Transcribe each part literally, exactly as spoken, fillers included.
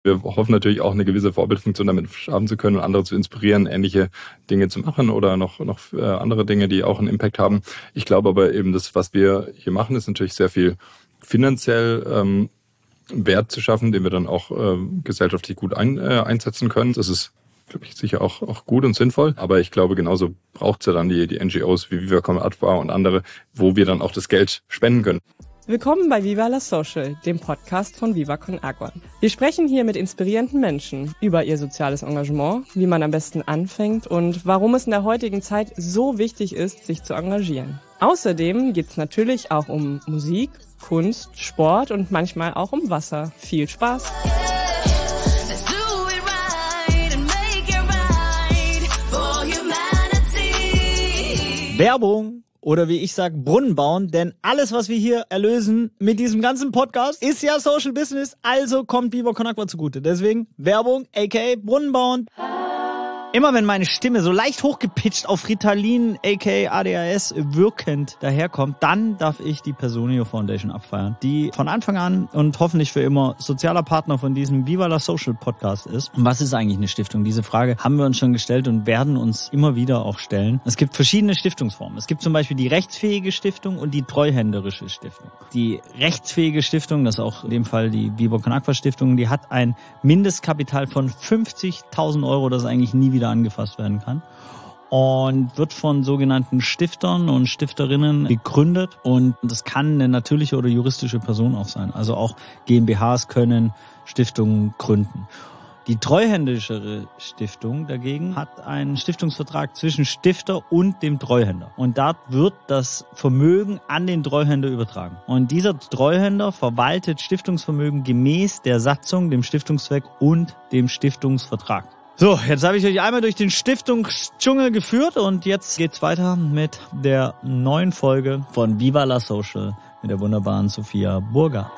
Wir hoffen natürlich auch eine gewisse Vorbildfunktion damit haben zu können und andere zu inspirieren, ähnliche Dinge zu machen oder noch, noch äh, andere Dinge, die auch einen Impact haben. Ich glaube aber eben, das, was wir hier machen, ist natürlich sehr viel finanziell ähm, Wert zu schaffen, den wir dann auch äh, gesellschaftlich gut ein, äh, einsetzen können. Das ist, glaube ich, sicher auch, auch gut und sinnvoll. Aber ich glaube, genauso braucht es ja dann die, die N G Os wie Viva Con Agua und andere, wo wir dann auch das Geld spenden können. Willkommen bei Viva la Social, dem Podcast von Viva Con Agua. Wir sprechen hier mit inspirierenden Menschen über ihr soziales Engagement, wie man am besten anfängt und warum es in der heutigen Zeit so wichtig ist, sich zu engagieren. Außerdem geht es natürlich auch um Musik, Kunst, Sport und manchmal auch um Wasser. Viel Spaß! Werbung! Oder wie ich sage, Brunnen bauen, denn alles, was wir hier erlösen mit diesem ganzen Podcast, ist ja Social Business, also kommt Viva Con Agua zugute. Deswegen Werbung, aka Brunnen bauen. Immer wenn meine Stimme so leicht hochgepitcht auf Ritalin, aka A D H S, wirkend daherkommt, dann darf ich die Personio Foundation abfeiern, die von Anfang an und hoffentlich für immer sozialer Partner von diesem Viva la Social Podcast ist. Und was ist eigentlich eine Stiftung? Diese Frage haben wir uns schon gestellt und werden uns immer wieder auch stellen. Es gibt verschiedene Stiftungsformen. Es gibt zum Beispiel die rechtsfähige Stiftung und die treuhänderische Stiftung. Die rechtsfähige Stiftung, das ist auch in dem Fall die Viva Con Agua Stiftung, die hat ein Mindestkapital von fünfzigtausend Euro, das eigentlich nie wieder angefasst werden kann und wird von sogenannten Stiftern und Stifterinnen gegründet und das kann eine natürliche oder juristische Person auch sein. Also auch GmbHs können Stiftungen gründen. Die treuhändischere Stiftung dagegen hat einen Stiftungsvertrag zwischen Stifter und dem Treuhänder. Und da wird das Vermögen an den Treuhänder übertragen. Und dieser Treuhänder verwaltet Stiftungsvermögen gemäß der Satzung, dem Stiftungszweck und dem Stiftungsvertrag. So, jetzt habe ich euch einmal durch den Stiftungsdschungel geführt und jetzt geht's weiter mit der neuen Folge von Viva la Social mit der wunderbaren Sophia Burger.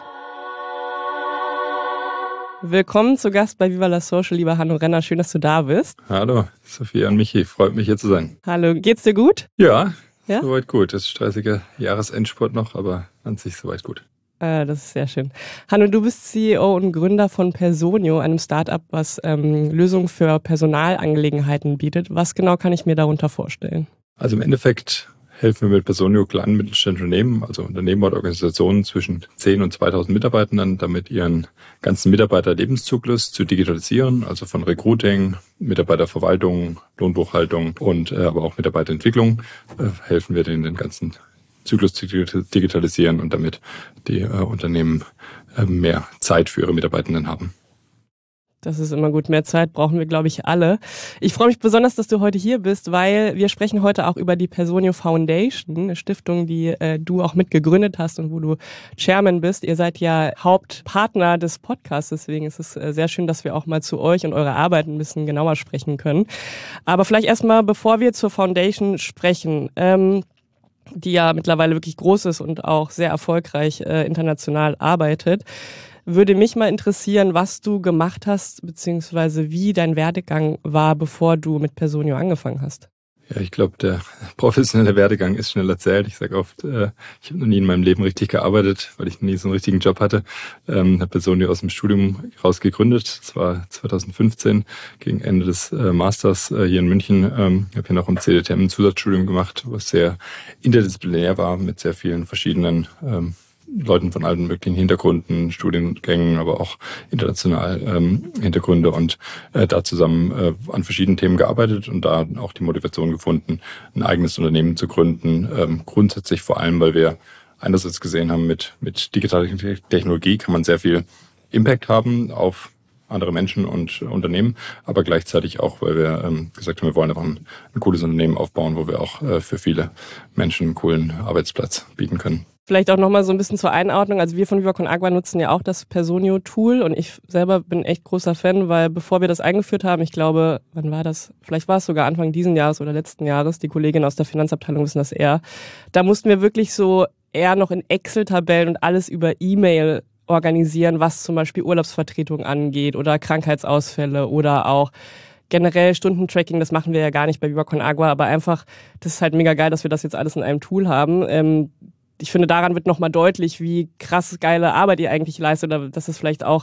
Willkommen zu Gast bei Viva la Social, lieber Hanno Renner. Schön, dass du da bist. Hallo, Sophia und Michi. Freut mich, hier zu sein. Hallo, geht's dir gut? Ja, ja? Soweit gut. Das ist stressiger Jahresendspurt noch, aber an sich soweit gut. Ah, das ist sehr schön. Hanno, du bist C E O und Gründer von Personio, einem Startup, was ähm, Lösungen für Personalangelegenheiten bietet. Was genau kann ich mir darunter vorstellen? Also im Endeffekt helfen wir mit Personio kleinen mittelständischen Unternehmen, also Unternehmen oder Organisationen zwischen zehn und zweitausend Mitarbeitern, damit ihren ganzen Mitarbeiterlebenszyklus zu digitalisieren, also von Recruiting, Mitarbeiterverwaltung, Lohnbuchhaltung und äh, aber auch Mitarbeiterentwicklung äh, helfen wir denen den ganzen Zyklus zu digitalisieren und damit die äh, Unternehmen äh, mehr Zeit für ihre Mitarbeitenden haben. Das ist immer gut. Mehr Zeit brauchen wir, glaube ich, alle. Ich freue mich besonders, dass du heute hier bist, weil wir sprechen heute auch über die Personio Foundation, eine Stiftung, die äh, du auch mitgegründet hast und wo du Chairman bist. Ihr seid ja Hauptpartner des Podcasts, deswegen ist es äh, sehr schön, dass wir auch mal zu euch und eurer Arbeit ein bisschen genauer sprechen können. Aber vielleicht erstmal, bevor wir zur Foundation sprechen, ähm, die ja mittlerweile wirklich groß ist und auch sehr erfolgreich äh, international arbeitet, würde mich mal interessieren, was du gemacht hast, beziehungsweise wie dein Werdegang war, bevor du mit Personio angefangen hast. Ja, ich glaube, der professionelle Werdegang ist schnell erzählt. Ich sage oft, äh, ich habe noch nie in meinem Leben richtig gearbeitet, weil ich nie so einen richtigen Job hatte. Ähm, habe Personio aus dem Studium raus gegründet. Das war zweitausendfünfzehn, gegen Ende des äh, Masters äh, hier in München. Ähm, ich habe hier noch im C D T M ein Zusatzstudium gemacht, was sehr interdisziplinär war, mit sehr vielen verschiedenen ähm, Leuten von allen möglichen Hintergründen, Studiengängen, aber auch international ähm, Hintergründe und äh, da zusammen äh, an verschiedenen Themen gearbeitet und da auch die Motivation gefunden, ein eigenes Unternehmen zu gründen. Ähm, grundsätzlich vor allem, weil wir einerseits gesehen haben, mit mit digitaler Technologie kann man sehr viel Impact haben auf andere Menschen und Unternehmen, aber gleichzeitig auch, weil wir ähm, gesagt haben, wir wollen einfach ein, ein cooles Unternehmen aufbauen, wo wir auch äh, für viele Menschen einen coolen Arbeitsplatz bieten können. Vielleicht auch nochmal so ein bisschen zur Einordnung. Also wir von Viva Con Agua nutzen ja auch das Personio-Tool und ich selber bin echt großer Fan, weil bevor wir das eingeführt haben, ich glaube, wann war das? Vielleicht war es sogar Anfang diesen Jahres oder letzten Jahres, die Kolleginnen aus der Finanzabteilung wissen das eher. Da mussten wir wirklich so eher noch in Excel-Tabellen und alles über E-Mail organisieren, was zum Beispiel Urlaubsvertretung angeht oder Krankheitsausfälle oder auch generell Stundentracking. Das machen wir ja gar nicht bei Viva Con Agua, aber einfach, das ist halt mega geil, dass wir das jetzt alles in einem Tool haben. Ähm, Ich finde, daran wird nochmal deutlich, wie krass geile Arbeit ihr eigentlich leistet oder dass es vielleicht auch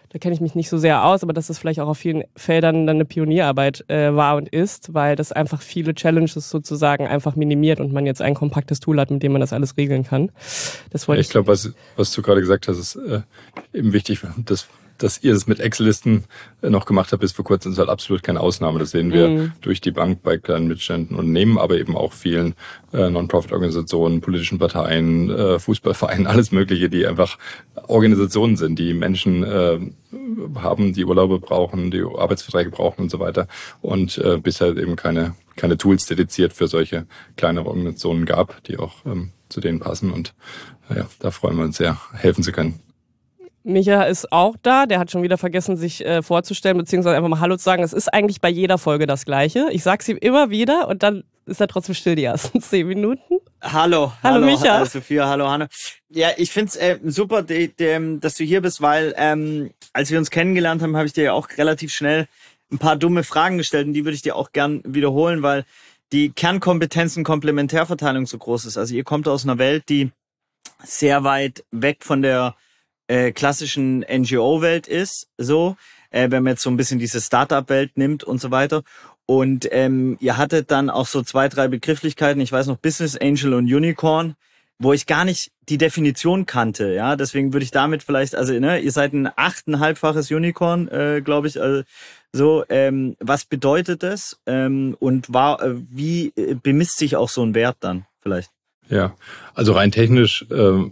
da kenne ich mich nicht so sehr aus, aber dass das vielleicht auch auf vielen Feldern dann eine Pionierarbeit äh, war und ist, weil das einfach viele Challenges sozusagen einfach minimiert und man jetzt ein kompaktes Tool hat, mit dem man das alles regeln kann. Das wollte ja, ich glaube, was, was du gerade gesagt hast, ist äh, eben wichtig, dass dass ihr das mit Excel-Listen noch gemacht habt bis vor kurzem, ist halt absolut keine Ausnahme. Das sehen wir mm. durch die Bank bei kleinen mittelständischen Unternehmen, aber eben auch vielen äh, Non-Profit-Organisationen, politischen Parteien, äh, Fußballvereinen, alles Mögliche, die einfach Organisationen sind, die Menschen äh, haben, die Urlaube brauchen, die Arbeitsverträge brauchen und so weiter. Und äh, bisher eben keine keine Tools dediziert für solche kleinere Organisationen gab, die auch ähm, zu denen passen. Und äh, ja, da freuen wir uns sehr, helfen zu können. Micha ist auch da, der hat schon wieder vergessen, sich äh, vorzustellen, beziehungsweise einfach mal Hallo zu sagen. Es ist eigentlich bei jeder Folge das Gleiche. Ich sag's ihm immer wieder und dann ist er trotzdem still die ersten zehn Minuten. Hallo, hallo, hallo Micha. Hallo Sophia, hallo Hanne. Ja, ich find's äh, super, die, die, dass du hier bist, weil ähm, als wir uns kennengelernt haben, habe ich dir ja auch relativ schnell ein paar dumme Fragen gestellt und die würde ich dir auch gern wiederholen, weil die Kernkompetenzen Komplementärverteilung so groß ist. Also ihr kommt aus einer Welt, die sehr weit weg von der Äh, klassischen N G O-Welt ist, so, äh, wenn man jetzt so ein bisschen diese Startup-Welt nimmt und so weiter. Und ähm, ihr hattet dann auch so zwei, drei Begrifflichkeiten, ich weiß noch, Business Angel und Unicorn, wo ich gar nicht die Definition kannte, ja, deswegen würde ich damit vielleicht, also, ne, ihr seid ein achteinhalbfaches Unicorn, äh, glaube ich, also, so, ähm, was bedeutet das ähm, und war, äh, wie äh, bemisst sich auch so ein Wert dann vielleicht? Ja, also rein technisch ähm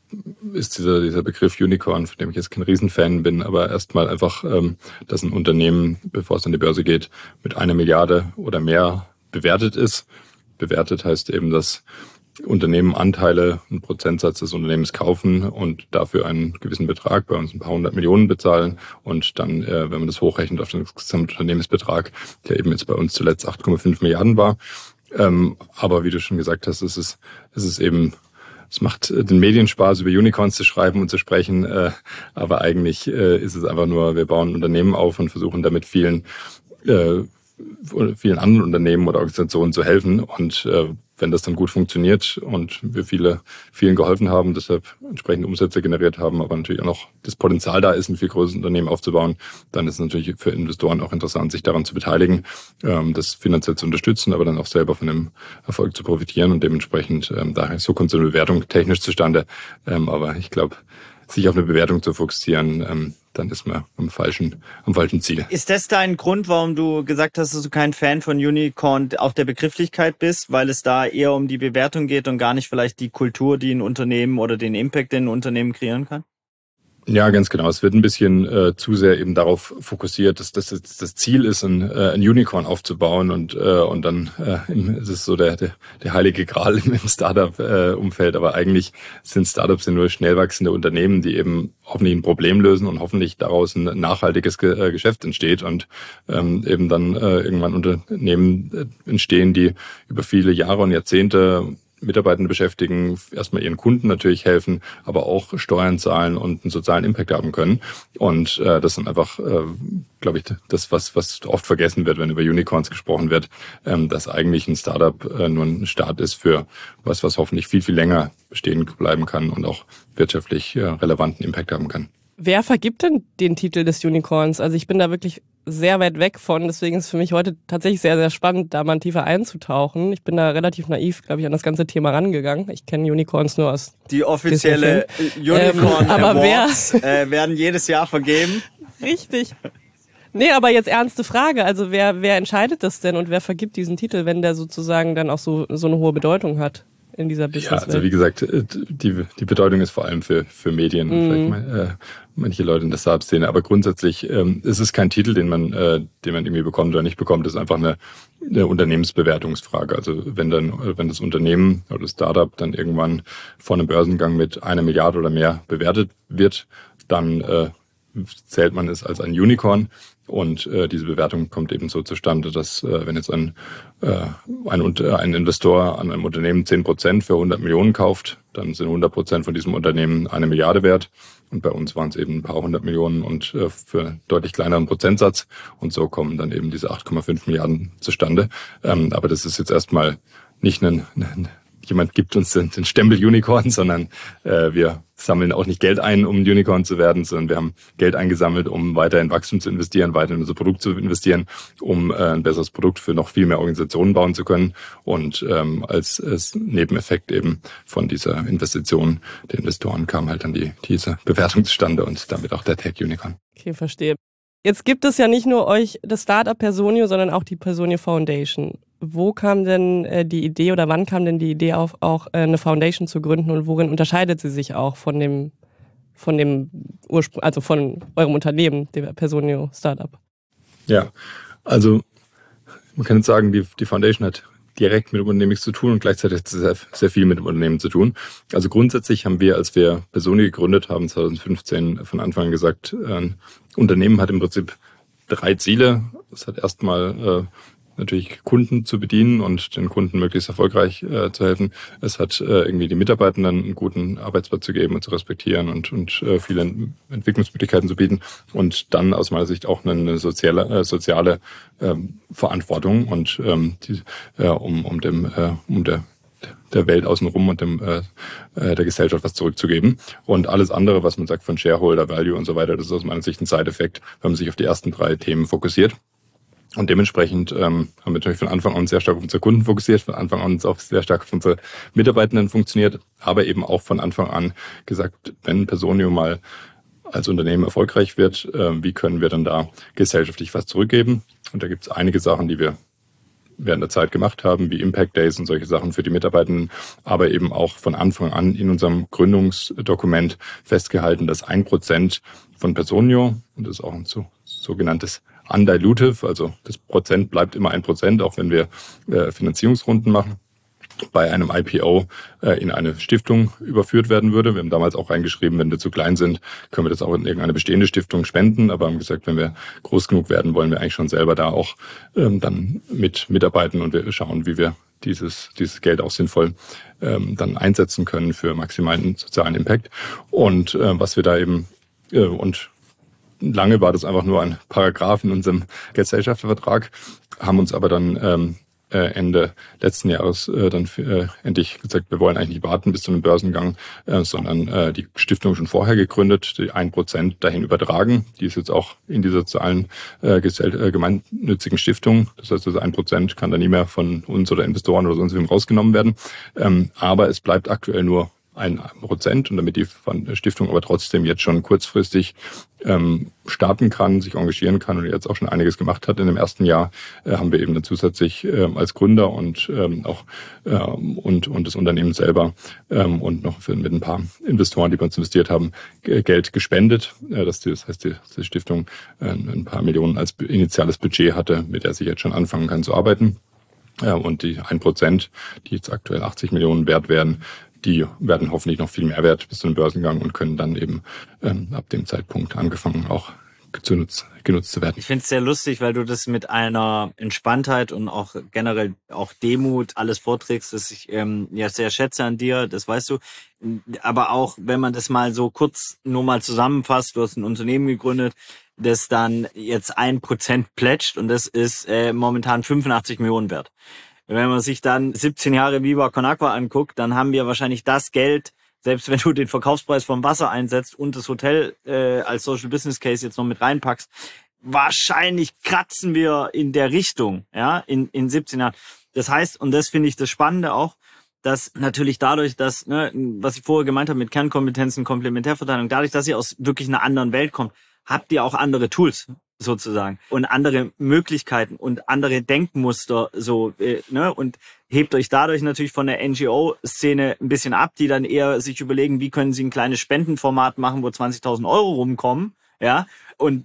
ist dieser, dieser Begriff Unicorn, von dem ich jetzt kein Riesenfan bin, aber erstmal einfach, ähm, dass ein Unternehmen, bevor es an die Börse geht, mit einer Milliarde oder mehr bewertet ist. Bewertet heißt eben, dass Unternehmen Anteile, einen Prozentsatz des Unternehmens kaufen und dafür einen gewissen Betrag, bei uns ein paar hundert Millionen bezahlen und dann, äh, wenn man das hochrechnet auf den Gesamtunternehmensbetrag, der eben jetzt bei uns zuletzt acht Komma fünf Milliarden war. Ähm, aber wie du schon gesagt hast, es ist, es ist eben Es macht den Medien Spaß, über Unicorns zu schreiben und zu sprechen, äh, aber eigentlich äh, ist es einfach nur, wir bauen Unternehmen auf und versuchen damit vielen, äh, vielen anderen Unternehmen oder Organisationen zu helfen. Und äh, wenn das dann gut funktioniert und wir viele, vielen geholfen haben, deshalb entsprechende Umsätze generiert haben, aber natürlich auch noch das Potenzial da ist, ein viel größeres Unternehmen aufzubauen, dann ist es natürlich für Investoren auch interessant, sich daran zu beteiligen, ähm, das finanziell zu unterstützen, aber dann auch selber von dem Erfolg zu profitieren und dementsprechend, ähm, daher so kommt so eine Bewertung technisch zustande. Ähm, aber ich glaube, sich auf eine Bewertung zu fokussieren, ähm, dann ist man am falschen, am falschen Ziel. Ist das dein Grund, warum du gesagt hast, dass du kein Fan von Unicorn auf der Begrifflichkeit bist, weil es da eher um die Bewertung geht und gar nicht vielleicht die Kultur, die ein Unternehmen oder den Impact, den ein Unternehmen kreieren kann? Ja, ganz genau. Es wird ein bisschen äh, zu sehr eben darauf fokussiert, dass das das Ziel ist, ein, äh, ein Unicorn aufzubauen und äh, und dann äh, ist es so der der, der heilige Gral im, im Startup-Umfeld. Äh, Aber eigentlich sind Startups ja nur schnell wachsende Unternehmen, die eben hoffentlich ein Problem lösen und hoffentlich daraus ein nachhaltiges Ge- äh, Geschäft entsteht und ähm, eben dann äh, irgendwann Unternehmen äh, entstehen, die über viele Jahre und Jahrzehnte Mitarbeitende beschäftigen, erstmal ihren Kunden natürlich helfen, aber auch Steuern zahlen und einen sozialen Impact haben können. Und äh, das sind einfach, äh, glaube ich, das, was was oft vergessen wird, wenn über Unicorns gesprochen wird, ähm, dass eigentlich ein Startup äh, nur ein Start ist für was, was hoffentlich viel, viel länger bestehen bleiben kann und auch wirtschaftlich äh, relevanten Impact haben kann. Wer vergibt denn den Titel des Unicorns? Also ich bin da wirklich sehr weit weg von, deswegen ist es für mich heute tatsächlich sehr, sehr spannend, da mal tiefer einzutauchen. Ich bin da relativ naiv, glaube ich, an das ganze Thema rangegangen. Ich kenne Unicorns nur aus Die offizielle Unicorn ähm, aber Awards äh, werden jedes Jahr vergeben. Richtig. Nee, aber jetzt ernste Frage. Also wer wer entscheidet das denn und wer vergibt diesen Titel, wenn der sozusagen dann auch so so eine hohe Bedeutung hat in dieser Businesswelt? Ja, also wie gesagt, die die Bedeutung ist vor allem für für Medien, mm. vielleicht mal, äh, manche Leute in der Startup-Szene, aber grundsätzlich ähm, ist es kein Titel, den man äh, den man irgendwie bekommt oder nicht bekommt. Das ist einfach eine, eine Unternehmensbewertungsfrage. Also wenn dann wenn das Unternehmen oder das Startup dann irgendwann vor einem Börsengang mit einer Milliarde oder mehr bewertet wird, dann äh, zählt man es als ein Unicorn. Und äh, diese Bewertung kommt eben so zustande, dass äh, wenn jetzt ein, äh, ein, ein Investor an einem Unternehmen zehn Prozent für hundert Millionen kauft, dann sind hundert Prozent von diesem Unternehmen eine Milliarde wert. Und bei uns waren es eben ein paar hundert Millionen und äh, für einen deutlich kleineren Prozentsatz. Und so kommen dann eben diese acht Komma fünf Milliarden zustande. Ähm, aber das ist jetzt erstmal nicht ein, ein jemand gibt uns den, den Stempel Unicorn, sondern äh, wir sammeln auch nicht Geld ein, um ein Unicorn zu werden, sondern wir haben Geld eingesammelt, um weiter in Wachstum zu investieren, weiter in unser Produkt zu investieren, um äh, ein besseres Produkt für noch viel mehr Organisationen bauen zu können. Und ähm, als, als Nebeneffekt eben von dieser Investition der Investoren kam halt dann die diese Bewertung zustande und damit auch der Tech Unicorn. Okay, verstehe. Jetzt gibt es ja nicht nur euch, das Startup Personio, sondern auch die Personio Foundation. Wo kam denn äh, die Idee oder wann kam denn die Idee auf, auch äh, eine Foundation zu gründen und worin unterscheidet sie sich auch von dem, von dem Ursprung, also von eurem Unternehmen, dem Personio Startup? Ja, also man kann jetzt sagen, die, die Foundation hat direkt mit dem Unternehmen nichts zu tun und gleichzeitig sehr, sehr viel mit dem Unternehmen zu tun. Also grundsätzlich haben wir, als wir Personio gegründet haben, zwanzig fünfzehn von Anfang an gesagt, ein Unternehmen hat im Prinzip drei Ziele. Es hat erstmal äh, natürlich Kunden zu bedienen und den Kunden möglichst erfolgreich äh, zu helfen. Es hat äh, irgendwie die Mitarbeitenden einen guten Arbeitsplatz zu geben und zu respektieren und, und äh, viele Entwicklungsmöglichkeiten zu bieten. Und dann aus meiner Sicht auch eine soziale, äh, soziale äh, Verantwortung und ähm, die, äh, um, um dem äh, um der der Welt außenrum und dem äh, der Gesellschaft was zurückzugeben. Und alles andere, was man sagt von Shareholder Value und so weiter, das ist aus meiner Sicht ein Side-Effekt, wenn man sich auf die ersten drei Themen fokussiert. Und dementsprechend ähm, haben wir natürlich von Anfang an sehr stark auf unsere Kunden fokussiert, von Anfang an auch sehr stark auf unsere Mitarbeitenden funktioniert, aber eben auch von Anfang an gesagt, wenn Personio mal als Unternehmen erfolgreich wird, äh, wie können wir dann da gesellschaftlich was zurückgeben? Und da gibt es einige Sachen, die wir während der Zeit gemacht haben, wie Impact Days und solche Sachen für die Mitarbeitenden, aber eben auch von Anfang an in unserem Gründungsdokument festgehalten, dass ein Prozent von Personio, und das ist auch ein so, sogenanntes undilutive, also das Prozent bleibt immer ein Prozent, auch wenn wir äh, Finanzierungsrunden machen, bei einem I P O äh, in eine Stiftung überführt werden würde. Wir haben damals auch reingeschrieben, wenn wir zu klein sind, können wir das auch in irgendeine bestehende Stiftung spenden, aber haben gesagt, wenn wir groß genug werden, wollen wir eigentlich schon selber da auch ähm, dann mit mitarbeiten und wir schauen, wie wir dieses dieses Geld auch sinnvoll ähm, dann einsetzen können für maximalen sozialen Impact. Und äh, was wir da eben äh, und lange war das einfach nur ein Paragraph in unserem Gesellschaftervertrag, haben uns aber dann ähm, Ende letzten Jahres äh, dann äh, endlich gesagt, wir wollen eigentlich nicht warten bis zu einem Börsengang, äh, sondern äh, die Stiftung schon vorher gegründet, die ein Prozent dahin übertragen. Die ist jetzt auch in dieser sozialen äh, äh, gemeinnützigen Stiftung. Das heißt, also ein Prozent kann da nie mehr von uns oder Investoren oder sonst wem rausgenommen werden. Ähm, aber es bleibt aktuell nur ein Prozent und damit die Stiftung aber trotzdem jetzt schon kurzfristig ähm, starten kann, sich engagieren kann und jetzt auch schon einiges gemacht hat in dem ersten Jahr, äh, haben wir eben dann zusätzlich äh, als Gründer und ähm, auch äh, und und das Unternehmen selber ähm, und noch für, mit ein paar Investoren, die bei uns investiert haben, g- Geld gespendet. Äh, das, das heißt, die, die Stiftung äh, ein paar Millionen als initiales Budget hatte, mit der sie jetzt schon anfangen kann zu arbeiten. Ja, und die ein Prozent, die jetzt aktuell achtzig Millionen wert werden, die werden hoffentlich noch viel mehr wert bis zu einem Börsengang und können dann eben ähm, ab dem Zeitpunkt angefangen auch genutzt, genutzt zu werden. Ich finde es sehr lustig, weil du das mit einer Entspanntheit und auch generell auch Demut alles vorträgst, das ich ähm, ja sehr schätze an dir, das weißt du. Aber auch, wenn man das mal so kurz nur mal zusammenfasst, du hast ein Unternehmen gegründet, das dann jetzt ein Prozent plätscht und das ist äh, momentan fünfundachtzig Millionen wert. Wenn man sich dann siebzehn Jahre Viva Con Agua anguckt, dann haben wir wahrscheinlich das Geld, selbst wenn du den Verkaufspreis vom Wasser einsetzt und das Hotel äh, als Social Business Case jetzt noch mit reinpackst, wahrscheinlich kratzen wir in der Richtung, ja, in in siebzehn Jahren. Das heißt, und das finde ich das Spannende auch, dass natürlich dadurch, dass, ne, was ich vorher gemeint habe mit Kernkompetenzen, Komplementärverteilung, dadurch, dass ihr aus wirklich einer anderen Welt kommt, habt ihr auch andere Tools sozusagen und andere Möglichkeiten und andere Denkmuster so, äh, ne, und hebt euch dadurch natürlich von der N G O-Szene ein bisschen ab, die dann eher sich überlegen, wie können sie ein kleines Spendenformat machen, wo zwanzigtausend Euro rumkommen, ja, und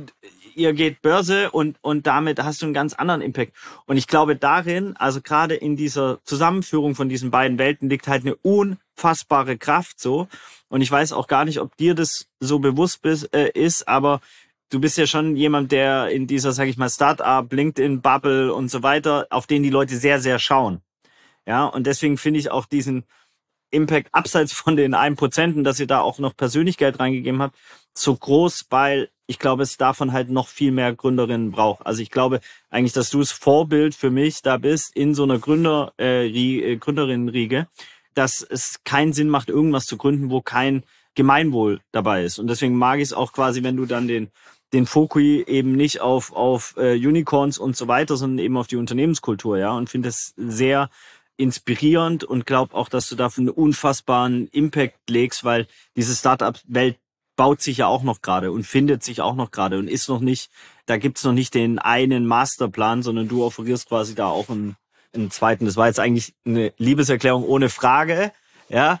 ihr geht Börse und und damit hast du einen ganz anderen Impact. Und ich glaube darin, also gerade in dieser Zusammenführung von diesen beiden Welten liegt halt eine unfassbare Kraft so. Und ich weiß auch gar nicht, ob dir das so bewusst bist, äh, ist, aber du bist ja schon jemand, der in dieser, sag ich mal, Start-up, LinkedIn-Bubble und so weiter, auf den die Leute sehr, sehr schauen. Ja, und deswegen finde ich auch diesen Impact abseits von den ein Prozent, dass ihr da auch noch Persönlichkeit reingegeben habt, so groß, weil ich glaube, es davon halt noch viel mehr Gründerinnen braucht. Also ich glaube eigentlich, dass du das Vorbild für mich da bist in so einer Gründer, äh, Gründerinnenriege, dass es keinen Sinn macht, irgendwas zu gründen, wo kein Gemeinwohl dabei ist. Und deswegen mag ich es auch quasi, wenn du dann den den Fokus eben nicht auf auf äh, Unicorns und so weiter, sondern eben auf die Unternehmenskultur, ja, und finde es sehr inspirierend und glaube auch, dass du dafür einen unfassbaren Impact legst, weil diese Startup-Welt baut sich ja auch noch gerade und findet sich auch noch gerade und ist noch nicht, da gibt's noch nicht den einen Masterplan, sondern du offerierst quasi da auch einen, einen zweiten. Das war jetzt eigentlich eine Liebeserklärung ohne Frage, ja.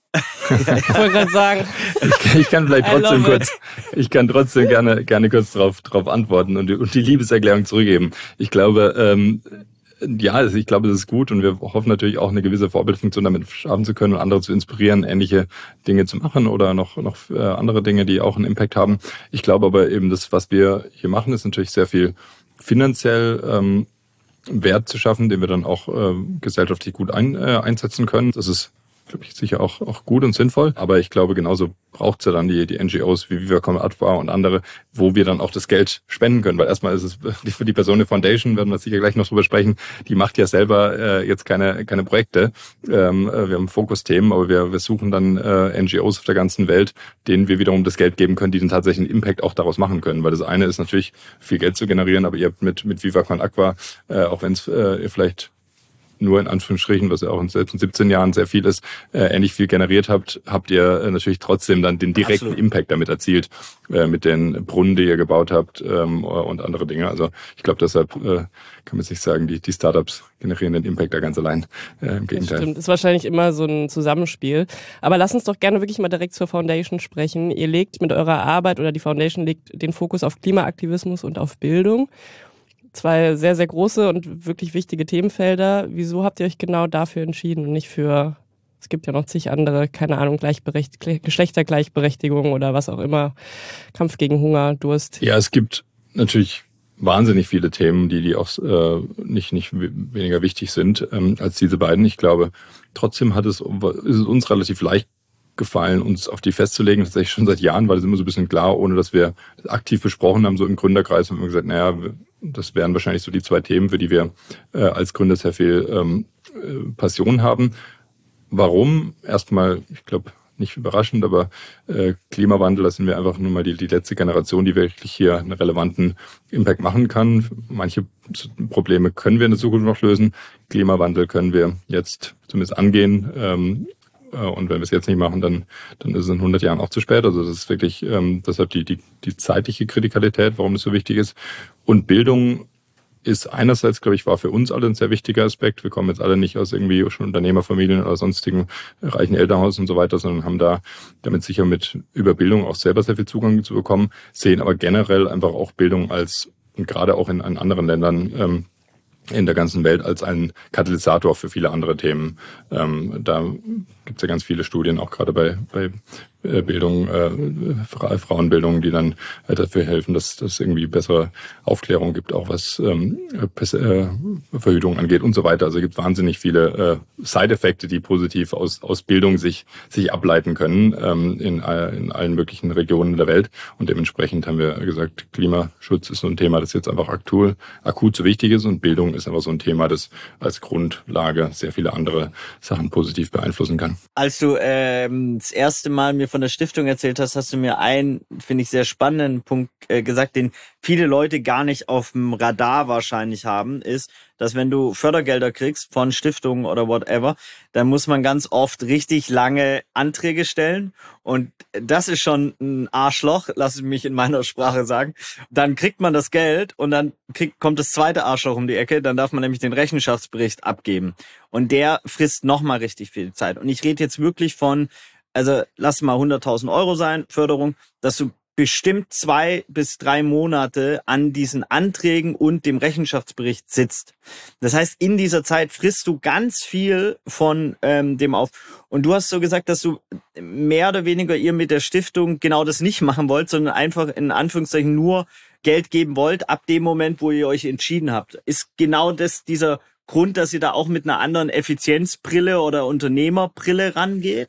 Ich wollte gerade sagen. Ich, ich kann vielleicht trotzdem kurz, ich kann trotzdem gerne, gerne kurz drauf, drauf antworten und die, und die Liebeserklärung zurückgeben. Ich glaube, ähm, ja, also ich glaube, das ist gut und wir hoffen natürlich auch eine gewisse Vorbildfunktion damit schaffen zu können und andere zu inspirieren, ähnliche Dinge zu machen oder noch, noch äh, andere Dinge, die auch einen Impact haben. Ich glaube aber eben, das, was wir hier machen, ist natürlich sehr viel finanziell, ähm, Wert zu schaffen, den wir dann auch äh, gesellschaftlich gut ein, äh, einsetzen können. Das ist, glaube ich, sicher auch auch gut und sinnvoll. Aber ich glaube, genauso braucht es ja dann die die N G Os wie Viva Con Aqua und andere, wo wir dann auch das Geld spenden können. Weil erstmal ist es für die Personio Foundation, werden wir sicher gleich noch drüber sprechen, die macht ja selber äh, jetzt keine keine Projekte. Ähm, wir haben Fokusthemen, aber wir wir suchen dann äh, N G Os auf der ganzen Welt, denen wir wiederum das Geld geben können, die dann tatsächlich einen Impact auch daraus machen können. Weil das eine ist natürlich, viel Geld zu generieren, aber ihr habt mit mit Viva Con Aqua, äh, auch wenn es äh, vielleicht nur in Anführungsstrichen, was ja auch in selbst in siebzehn Jahren sehr viel ist, äh, ähnlich viel generiert habt, habt ihr äh, natürlich trotzdem dann den direkten Absolut. Impact damit erzielt, äh, mit den Brunnen, die ihr gebaut habt ähm, und andere Dinge. Also ich glaube, deshalb äh, kann man jetzt nicht sagen, die, die Startups generieren den Impact da ganz allein. Äh, Im Gegenteil. Das stimmt, ist wahrscheinlich immer so ein Zusammenspiel. Aber lass uns doch gerne wirklich mal direkt zur Foundation sprechen. Ihr legt mit eurer Arbeit oder die Foundation legt den Fokus auf Klimaaktivismus und auf Bildung. Zwei sehr, sehr große und wirklich wichtige Themenfelder. Wieso habt ihr euch genau dafür entschieden und nicht für, es gibt ja noch zig andere, keine Ahnung, Gleichberecht, Geschlechtergleichberechtigung oder was auch immer, Kampf gegen Hunger, Durst? Ja, es gibt natürlich wahnsinnig viele Themen, die die auch äh, nicht nicht weniger wichtig sind ähm, als diese beiden. Ich glaube, trotzdem hat es ist es uns relativ leicht gefallen, uns auf die festzulegen. Tatsächlich schon seit Jahren war das immer so ein bisschen klar, ohne dass wir das aktiv besprochen haben. So im Gründerkreis haben wir gesagt, naja, das wären wahrscheinlich so die zwei Themen, für die wir äh, als Gründer sehr viel ähm, Passion haben. Warum? Erstmal, ich glaube, nicht überraschend, aber äh, Klimawandel, das sind wir einfach nur mal die, die letzte Generation, die wirklich hier einen relevanten Impact machen kann. Manche Probleme können wir in der Zukunft noch lösen. Klimawandel können wir jetzt zumindest angehen. Ähm, Und wenn wir es jetzt nicht machen, dann dann ist es in hundert Jahren auch zu spät. Also das ist wirklich ähm, deshalb die die die zeitliche Kritikalität, warum das so wichtig ist. Und Bildung ist einerseits, glaube ich, war für uns alle ein sehr wichtiger Aspekt. Wir kommen jetzt alle nicht aus irgendwie schon Unternehmerfamilien oder sonstigen reichen Elternhaus und so weiter, sondern haben da damit sicher mit über Bildung auch selber sehr viel Zugang zu bekommen, sehen aber generell einfach auch Bildung als, und gerade auch in, in anderen Ländern, ähm, in der ganzen Welt als ein Katalysator für viele andere Themen. Ähm, da gibt es ja ganz viele Studien, auch gerade bei, bei Bildung, äh, Frauenbildung, die dann äh, dafür helfen, dass es irgendwie bessere Aufklärung gibt, auch was ähm, äh, Verhütung angeht und so weiter. Also es gibt wahnsinnig viele äh, Side-Effekte, die positiv aus, aus Bildung sich, sich ableiten können ähm, in, in allen möglichen Regionen der Welt. Und dementsprechend haben wir gesagt, Klimaschutz ist so ein Thema, das jetzt einfach aktuell, akut so wichtig ist, und Bildung ist einfach so ein Thema, das als Grundlage sehr viele andere Sachen positiv beeinflussen kann. Als du ähm, das erste Mal mir von der Stiftung erzählt hast, hast du mir einen, finde ich, sehr spannenden Punkt äh, gesagt, den viele Leute gar nicht auf dem Radar wahrscheinlich haben, ist, dass wenn du Fördergelder kriegst von Stiftungen oder whatever, dann muss man ganz oft richtig lange Anträge stellen, und das ist schon ein Arschloch, lass es mich in meiner Sprache sagen. Dann kriegt man das Geld und dann kriegt, kommt das zweite Arschloch um die Ecke, dann darf man nämlich den Rechenschaftsbericht abgeben, und der frisst nochmal richtig viel Zeit. Und ich rede jetzt wirklich von, also lass mal hunderttausend Euro sein, Förderung, dass du bestimmt zwei bis drei Monate an diesen Anträgen und dem Rechenschaftsbericht sitzt. Das heißt, in dieser Zeit frisst du ganz viel von ähm, dem auf. Und du hast so gesagt, dass du mehr oder weniger ihr mit der Stiftung genau das nicht machen wollt, sondern einfach in Anführungszeichen nur Geld geben wollt ab dem Moment, wo ihr euch entschieden habt. Ist genau das dieser Grund, dass ihr da auch mit einer anderen Effizienzbrille oder Unternehmerbrille rangeht?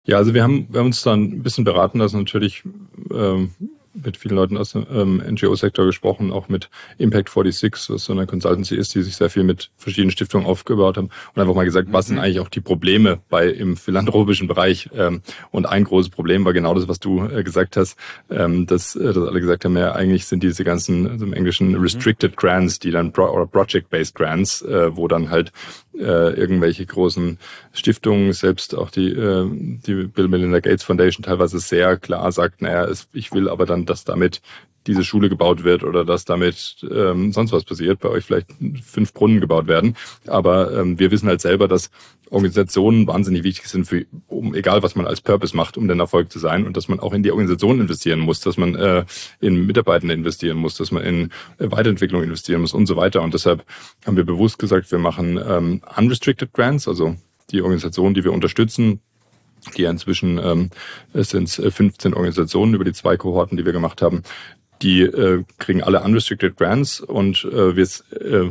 Ja, also wir haben, wir haben uns dann ein bisschen beraten lassen, natürlich ähm, mit vielen Leuten aus dem ähm, N G O-Sektor gesprochen, auch mit Impact sechsundvierzig, was so eine Consultancy ist, die sich sehr viel mit verschiedenen Stiftungen aufgebaut haben und einfach mal gesagt, was sind eigentlich auch die Probleme bei im philanthropischen Bereich. Ähm, und ein großes Problem war genau das, was du äh, gesagt hast, ähm, dass, äh, dass alle gesagt haben, ja, eigentlich sind diese ganzen, also im Englischen Restricted Grants, die dann Pro- oder Project-Based Grants, äh, wo dann halt äh, irgendwelche großen Stiftungen, selbst auch die, äh, die Bill Melinda Gates Foundation teilweise sehr klar sagt, naja, es, ich will aber dann, dass damit diese Schule gebaut wird oder dass damit ähm, sonst was passiert, bei euch vielleicht fünf Brunnen gebaut werden. Aber ähm, wir wissen halt selber, dass Organisationen wahnsinnig wichtig sind, für, um egal was man als Purpose macht, um den Erfolg zu sein und dass man auch in die Organisation investieren muss, dass man äh, in Mitarbeitende investieren muss, dass man in äh, Weiterentwicklung investieren muss und so weiter. Und deshalb haben wir bewusst gesagt, wir machen ähm, Unrestricted Grants, also die Organisationen, die wir unterstützen, die inzwischen ähm, es sind fünfzehn Organisationen über die zwei Kohorten, die wir gemacht haben, die äh, kriegen alle Unrestricted Grants und äh, wir äh,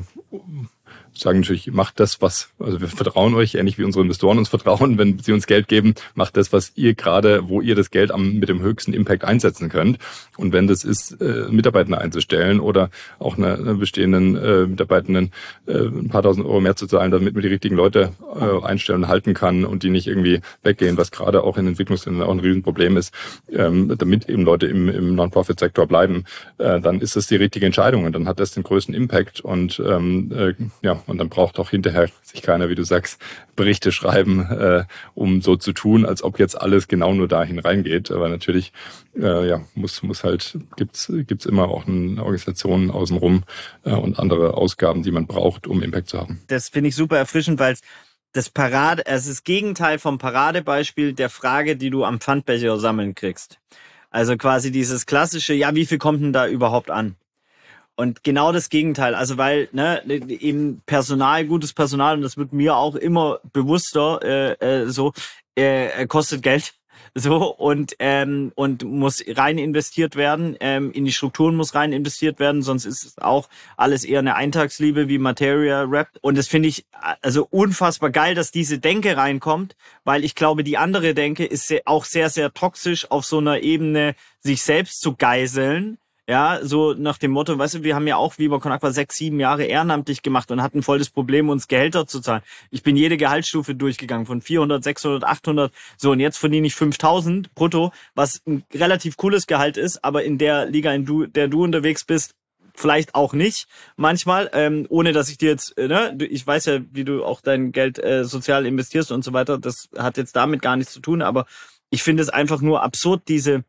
sagen natürlich, macht das, was, also wir vertrauen euch, ähnlich wie unsere Investoren uns vertrauen, wenn sie uns Geld geben, macht das, was ihr gerade, wo ihr das Geld am, mit dem höchsten Impact einsetzen könnt. Und wenn das ist, äh, Mitarbeiter einzustellen oder auch einer, einer bestehenden äh, Mitarbeitenden äh, ein paar tausend Euro mehr zu zahlen, damit man die richtigen Leute äh, einstellen und halten kann und die nicht irgendwie weggehen, was gerade auch in Entwicklungsländern auch ein Riesenproblem ist, ähm, damit eben Leute im, im Non-Profit-Sektor bleiben, äh, dann ist das die richtige Entscheidung und dann hat das den größten Impact und ähm, äh, ja, und dann braucht auch hinterher sich keiner, wie du sagst, Berichte schreiben, äh, um so zu tun, als ob jetzt alles genau nur dahin reingeht. Aber natürlich, äh, ja, muss muss halt gibt's gibt's immer auch eine Organisation außenrum äh, und andere Ausgaben, die man braucht, um Impact zu haben. Das finde ich super erfrischend, weil es das Parade, es ist das Gegenteil vom Paradebeispiel der Frage, die du am Pfandbecher sammeln kriegst. Also quasi dieses klassische, ja, wie viel kommt denn da überhaupt an? Und genau das Gegenteil, also weil ne, eben Personal, gutes Personal, und das wird mir auch immer bewusster, äh, äh, so äh, kostet Geld, so und ähm, und muss rein investiert werden, ähm, in die Strukturen muss rein investiert werden, sonst ist es auch alles eher eine Eintagsliebe wie Materia Rap. Und das finde ich also unfassbar geil, dass diese Denke reinkommt, weil ich glaube, die andere Denke ist sehr, auch sehr, sehr toxisch auf so einer Ebene, sich selbst zu geiseln. Ja, so nach dem Motto, weißt du, wir haben ja auch Viva Con Agua sechs, sieben Jahre ehrenamtlich gemacht und hatten voll das Problem, uns Gehälter zu zahlen. Ich bin jede Gehaltsstufe durchgegangen, von vierhundert, sechshundert, achthundert, so und jetzt verdiene ich fünftausend brutto, was ein relativ cooles Gehalt ist, aber in der Liga, in du, der du unterwegs bist, vielleicht auch nicht manchmal, ähm, ohne dass ich dir jetzt, äh, ne, ich weiß ja, wie du auch dein Geld äh, sozial investierst und so weiter, das hat jetzt damit gar nichts zu tun, aber ich finde es einfach nur absurd, diese,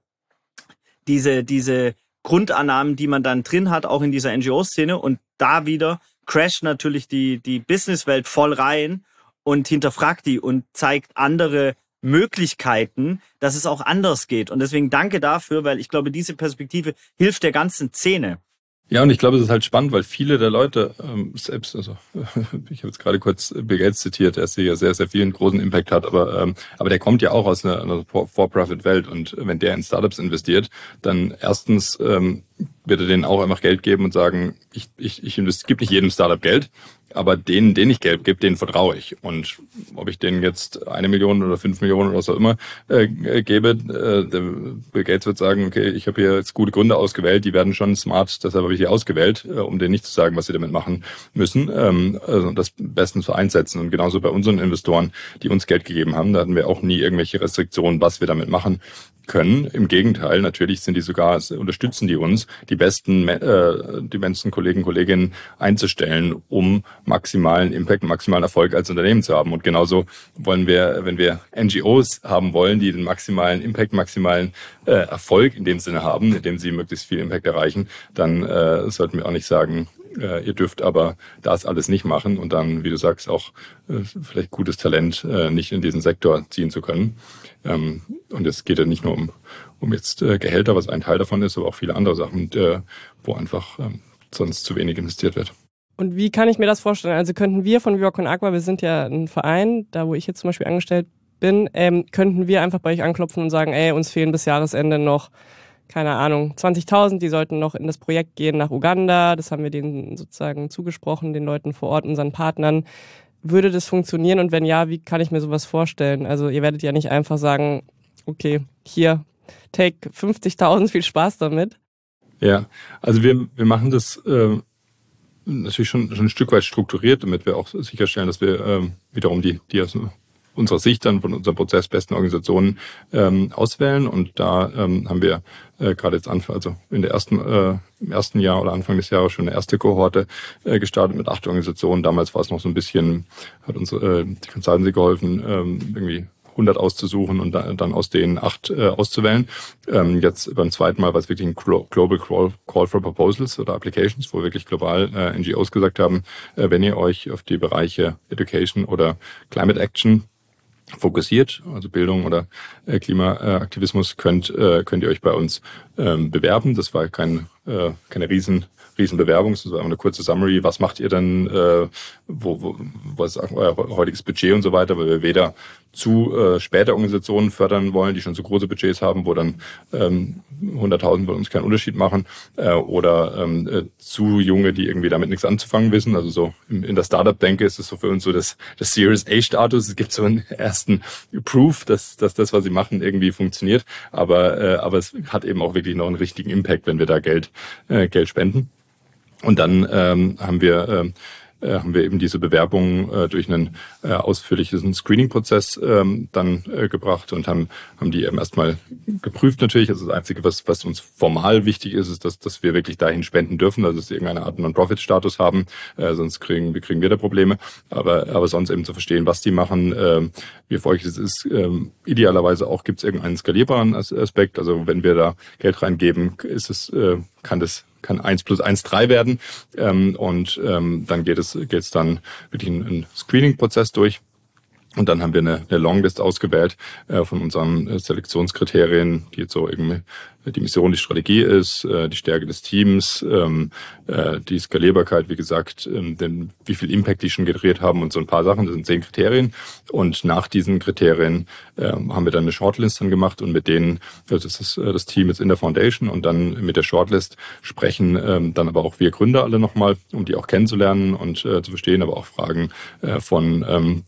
diese, diese Grundannahmen, die man dann drin hat, auch in dieser N G O-Szene. Und da wieder crasht natürlich die, die Businesswelt voll rein und hinterfragt die und zeigt andere Möglichkeiten, dass es auch anders geht. Und deswegen danke dafür, weil ich glaube, diese Perspektive hilft der ganzen Szene. Ja, und ich glaube, es ist halt spannend, weil viele der Leute ähm, selbst, also ich habe jetzt gerade kurz Bill Gates zitiert, der ja sehr, sehr vielen großen Impact hat, aber ähm, aber der kommt ja auch aus einer, einer For-Profit-Welt und wenn der in Startups investiert, dann erstens ähm, wird er denen auch einfach Geld geben und sagen, ich ich ich invest- gebe nicht jedem Startup Geld, aber denen, denen ich Geld gebe, denen vertraue ich. Und ob ich denen jetzt eine Million oder fünf Millionen oder was auch immer äh, gebe, äh, der Bill Gates wird sagen, okay, ich habe hier jetzt gute Gründe ausgewählt, die werden schon smart, deshalb habe ich die ausgewählt, äh, um denen nicht zu sagen, was sie damit machen müssen. Ähm, also das bestens für einsetzen. Und genauso bei unseren Investoren, die uns Geld gegeben haben, da hatten wir auch nie irgendwelche Restriktionen, was wir damit machen können. Im Gegenteil, natürlich sind die sogar, unterstützen die uns, die besten, äh, die besten Kollegen, Kolleginnen einzustellen, um maximalen Impact, maximalen Erfolg als Unternehmen zu haben. Und genauso wollen wir, wenn wir N G Os haben wollen, die den maximalen Impact, maximalen äh, Erfolg in dem Sinne haben, indem sie möglichst viel Impact erreichen, dann äh, sollten wir auch nicht sagen, äh, ihr dürft aber das alles nicht machen und dann, wie du sagst, auch äh, vielleicht gutes Talent äh, nicht in diesen Sektor ziehen zu können. Ähm, und es geht ja nicht nur um, um jetzt äh, Gehälter, was ein Teil davon ist, aber auch viele andere Sachen, äh, wo einfach ähm, sonst zu wenig investiert wird. Und wie kann ich mir das vorstellen? Also könnten wir von Viva Con Agua, wir sind ja ein Verein, da wo ich jetzt zum Beispiel angestellt bin, ähm, könnten wir einfach bei euch anklopfen und sagen, ey, uns fehlen bis Jahresende noch, keine Ahnung, zwanzigtausend, die sollten noch in das Projekt gehen nach Uganda. Das haben wir denen sozusagen zugesprochen, den Leuten vor Ort, unseren Partnern. würde das funktionieren und wenn ja, wie kann ich mir sowas vorstellen? Also ihr werdet ja nicht einfach sagen, okay, hier, take fünfzigtausend, viel Spaß damit. Ja, also wir, wir machen das äh, natürlich schon, schon ein Stück weit strukturiert, damit wir auch sicherstellen, dass wir äh, wiederum die, die aus unserer Sicht dann von unserem Prozess besten Organisationen ähm, auswählen. Und da ähm, haben wir äh, gerade jetzt Anfang, also in der ersten, äh, im ersten Jahr oder Anfang des Jahres schon eine erste Kohorte äh, gestartet mit acht Organisationen. Damals war es noch so ein bisschen, hat uns äh, die Consultancy geholfen, ähm, irgendwie hundert auszusuchen und dann, dann aus denen acht äh, auszuwählen. Ähm, jetzt beim zweiten Mal war es wirklich ein Global Call, Call for Proposals oder Applications, wo wirklich global äh, N G Os gesagt haben, äh, wenn ihr euch auf die Bereiche Education oder Climate Action fokussiert, also Bildung oder äh, Klimaaktivismus, könnt äh, könnt ihr euch bei uns ähm, bewerben. Das war kein äh, keine riesen Riesenbewerbung, das war eine kurze Summary. Was macht ihr denn? Äh, wo, wo was ist euer heutiges Budget und so weiter? Weil wir weder zu äh, später Organisationen fördern wollen, die schon so große Budgets haben, wo dann ähm, hunderttausend bei uns keinen Unterschied machen, äh, oder ähm, äh, zu junge, die irgendwie damit nichts anzufangen wissen. Also so in, in der Startup-Denke ist es so für uns so das, das Series A-Status. Es gibt so einen ersten Proof, dass, dass das, was sie machen, irgendwie funktioniert. Aber, äh, aber es hat eben auch wirklich noch einen richtigen Impact, wenn wir da Geld, äh, Geld spenden. Und dann ähm, haben wir ähm, äh, haben wir eben diese Bewerbung äh, durch einen äh, ausführlichen Screening-Prozess ähm, dann äh, gebracht und haben haben die eben erstmal geprüft natürlich. Also das Einzige, was was uns formal wichtig ist, ist, dass dass wir wirklich dahin spenden dürfen, also dass sie irgendeine Art Non-Profit-Status haben, äh, sonst kriegen wir kriegen wir da Probleme. Aber aber sonst eben zu verstehen, was die machen, äh, wie erfolgreich es ist. Äh, idealerweise auch gibt es irgendeinen skalierbaren Aspekt. Also wenn wir da Geld reingeben, ist es äh, kann das kann eins plus eins drei werden, ähm, und ähm, dann geht es geht's dann wirklich einen Screening-Prozess durch. Und dann haben wir eine, eine Longlist ausgewählt äh, von unseren äh, Selektionskriterien, die jetzt so irgendwie die Mission, die Strategie ist, äh, die Stärke des Teams, ähm, äh, die Skalierbarkeit, wie gesagt, ähm, denn wie viel Impact die schon generiert haben und so ein paar Sachen. Das sind zehn Kriterien. Und nach diesen Kriterien ähm, haben wir dann eine Shortlist dann gemacht und mit denen, also das ist äh, das Team jetzt in der Foundation und dann mit der Shortlist sprechen ähm, dann aber auch wir Gründer alle nochmal, um die auch kennenzulernen und äh, zu verstehen, aber auch Fragen äh, von ähm,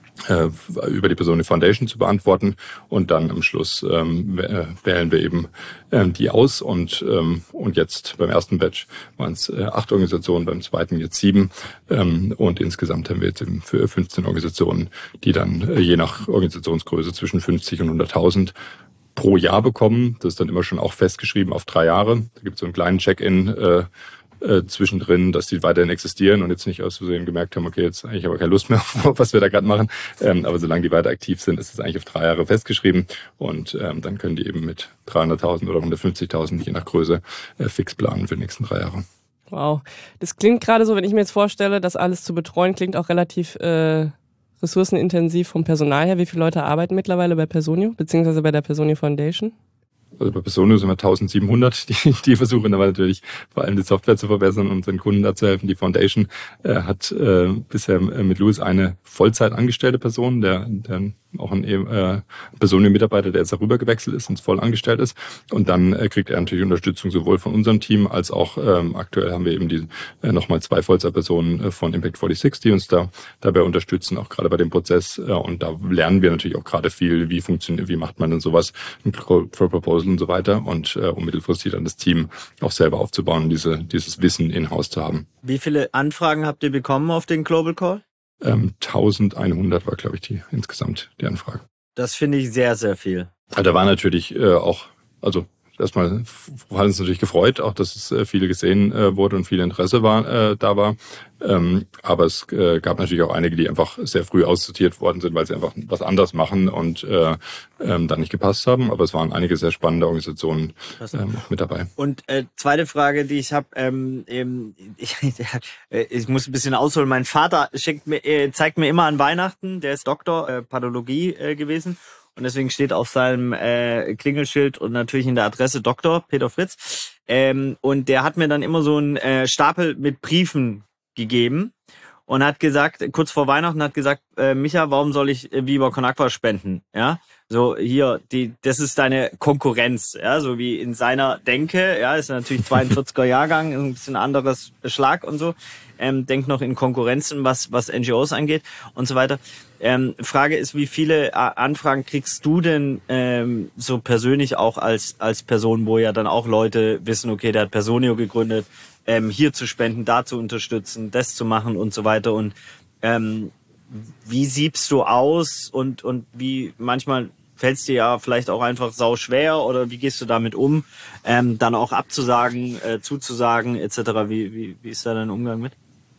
über die Person die Foundation zu beantworten und dann am Schluss ähm, wählen wir eben ähm, die aus und ähm, und jetzt beim ersten Batch waren es äh, acht Organisationen, beim zweiten jetzt sieben ähm, und insgesamt haben wir jetzt eben für fünfzehn Organisationen, die dann äh, je nach Organisationsgröße zwischen fünfzig und hunderttausend pro Jahr bekommen. Das ist dann immer schon auch festgeschrieben auf drei Jahre. Da gibt es so einen kleinen Check-in äh, Äh, zwischendrin, dass die weiterhin existieren und jetzt nicht aus Versehen gemerkt haben, okay, jetzt eigentlich aber keine Lust mehr auf was wir da gerade machen. Ähm, aber solange die weiter aktiv sind, ist es eigentlich auf drei Jahre festgeschrieben und ähm, dann können die eben mit dreihunderttausend oder hundertfünfzigtausend, je nach Größe, äh, fix planen für die nächsten drei Jahre. Wow. Das klingt gerade so, wenn ich mir jetzt vorstelle, das alles zu betreuen, klingt auch relativ äh, ressourcenintensiv vom Personal her. Wie viele Leute arbeiten mittlerweile bei Personio, beziehungsweise bei der Personio Foundation? Also bei Personio sind wir eintausendsiebenhundert, die, die versuchen aber natürlich vor allem die Software zu verbessern und unseren Kunden da zu helfen. Die Foundation äh, hat äh, bisher mit Louis eine Vollzeit angestellte Person, der, der auch ein äh, Personio-Mitarbeiter, der jetzt darüber gewechselt ist und voll angestellt ist. Und dann äh, kriegt er natürlich Unterstützung sowohl von unserem Team als auch ähm, aktuell haben wir eben die äh, nochmal zwei Vollzeitpersonen äh, von Impact forty-six, die uns da dabei unterstützen, auch gerade bei dem Prozess. Äh, und da lernen wir natürlich auch gerade viel, wie funktioniert, wie macht man denn sowas, ein Call for Proposal und so weiter und äh, um mittelfristig dann das Team auch selber aufzubauen und diese, dieses Wissen in-house zu haben. Wie viele Anfragen habt ihr bekommen auf den Global Call? Ähm, eintausendeinhundert war, glaube ich, die insgesamt die Anfrage. Das finde ich sehr, sehr viel. Also da war natürlich äh, auch, also erstmal hat uns natürlich gefreut, auch dass es äh, viele gesehen äh, wurde und viel Interesse war, äh, da war. Ähm, aber es äh, gab natürlich auch einige, die einfach sehr früh aussortiert worden sind, weil sie einfach was anderes machen und äh, ähm, dann nicht gepasst haben. Aber es waren einige sehr spannende Organisationen ähm, mit dabei. Und äh, zweite Frage, die ich habe, ähm, ähm, ich, äh, ich muss ein bisschen ausholen. Mein Vater schenkt mir, äh, zeigt mir immer an Weihnachten, der ist Doktor, äh, Pathologie äh, gewesen. Und deswegen steht auf seinem äh, Klingelschild und natürlich in der Adresse Doktor Peter Fritz. Ähm, und der hat mir dann immer so einen äh, Stapel mit Briefen gegeben. und hat gesagt, kurz vor Weihnachten hat gesagt, äh, Micha, warum soll ich äh, Viva Con Agua spenden? Ja, so hier, die, das ist deine Konkurrenz, ja, so wie in seiner Denke, ja, ist natürlich zweiundvierziger Jahrgang, ein bisschen anderes Schlag und so, ähm, denkt noch in Konkurrenzen, was, was N G Os angeht und so weiter. Ähm, Frage ist, wie viele äh, Anfragen kriegst du denn ähm, so persönlich auch als, als Person, wo ja dann auch Leute wissen, okay, der hat Personio gegründet, ähm, hier zu spenden, da zu unterstützen, das zu machen und so weiter und ähm, wie siebst du aus und, und wie manchmal fällt es dir ja vielleicht auch einfach sau schwer oder wie gehst du damit um, ähm, dann auch abzusagen, äh, zuzusagen et cetera. Wie, wie, wie ist da dein Umgang mit?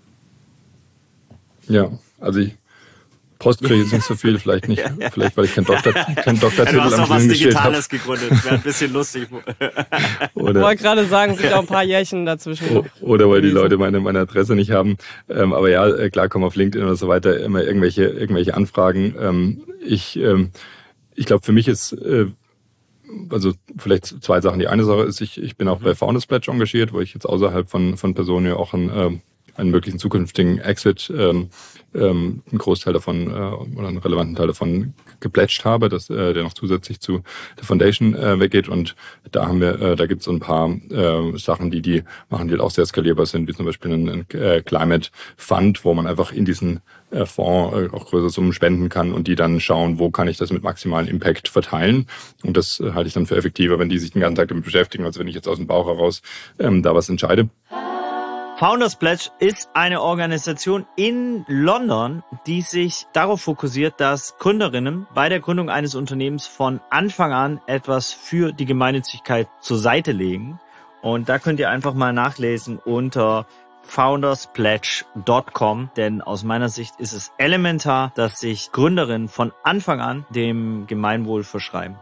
Ja, also ich Post kriege ich jetzt nicht so viel, vielleicht nicht, vielleicht weil ich keinen Doktor, keinen Doktortitel ja, du hast am auch was Film gestellt habe. Digitales gegründet, wäre ein bisschen lustig. Ich wollte gerade sagen, es sind auch ein paar Jährchen dazwischen. Noch. Oder weil die Leute meine, meine Adresse nicht haben. Ähm, aber ja, klar kommen auf LinkedIn oder so weiter immer irgendwelche, irgendwelche Anfragen. Ähm, ich, ähm, ich glaube, für mich ist, äh, also vielleicht zwei Sachen. Die eine Sache ist, ich, ich bin auch bei Founders Pledge engagiert, wo ich jetzt außerhalb von, von Personio auch ein, äh, einen möglichen zukünftigen Exit, ähm, ähm, einen Großteil davon äh, oder einen relevanten Teil davon geplätscht habe, dass äh, der noch zusätzlich zu der Foundation äh, weggeht. Und da haben wir, äh, da gibt es so ein paar äh, Sachen, die die machen, die auch sehr skalierbar sind, wie zum Beispiel ein, ein äh, Climate Fund, wo man einfach in diesen äh, Fonds äh, auch größere Summen spenden kann und die dann schauen, wo kann ich das mit maximalen Impact verteilen. Und das äh, halte ich dann für effektiver, wenn die sich den ganzen Tag damit beschäftigen, als wenn ich jetzt aus dem Bauch heraus ähm, da was entscheide. Founders Pledge ist eine Organisation in London, die sich darauf fokussiert, dass Gründerinnen bei der Gründung eines Unternehmens von Anfang an etwas für die Gemeinnützigkeit zur Seite legen. Und da könnt ihr einfach mal nachlesen unter founders pledge dot com, denn aus meiner Sicht ist es elementar, dass sich Gründerinnen von Anfang an dem Gemeinwohl verschreiben.